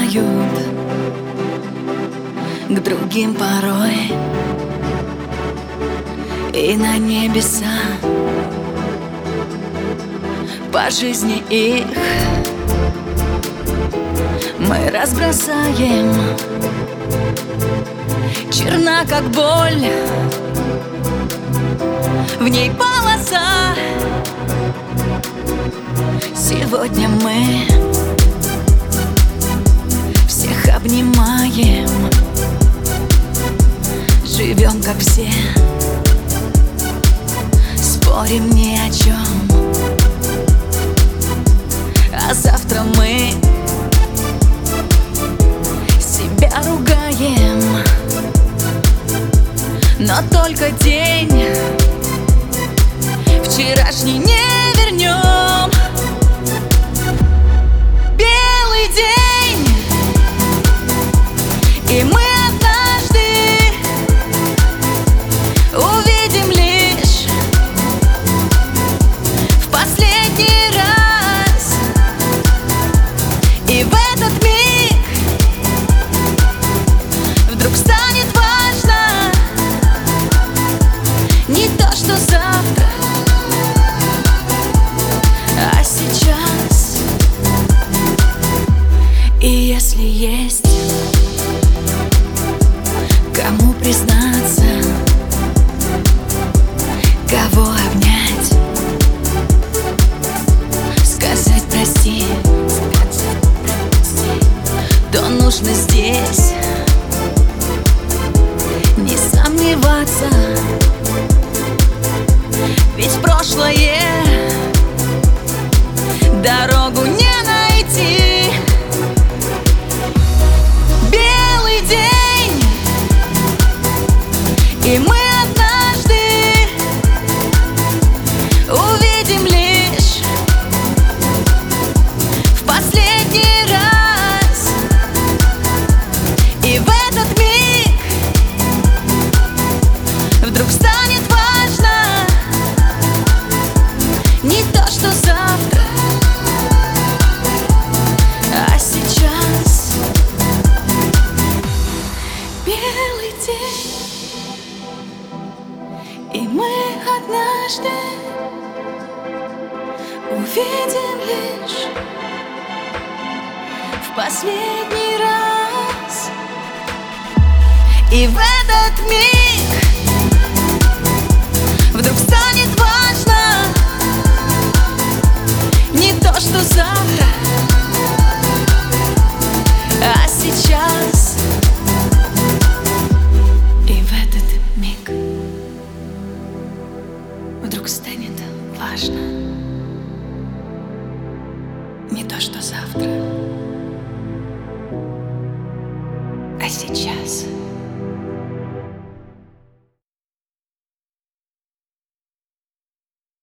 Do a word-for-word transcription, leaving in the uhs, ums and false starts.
взлетают к другим порой, и на небеса по жизни их мы разбросаем. Черна, как боль, в ней полоса. Сегодня мы всех обнимаем, живем, как все, спорим ни о чем. А завтра мы себя ругаем, но только день вчерашний не вернем. Белый день, и мы однажды увидим лишь в последний раз. И в этот миг вдруг станет важно не то, что завтра, а сейчас. И если есть кому признаться, кого обнять, сказать прости, то нужно здесь не сомневаться. Ведь прошлое дорогу не найти. Белый день, и мы однажды увидим лишь в последний раз. И в этот миг вдруг станет важно не то, что завтра, а сейчас. Белый день, и мы однажды увидим лишь в последний раз. И в этот миг вдруг станет важно не то, что завтра, а сейчас. И в этот миг вдруг станет важно не то, что завтра, а сейчас.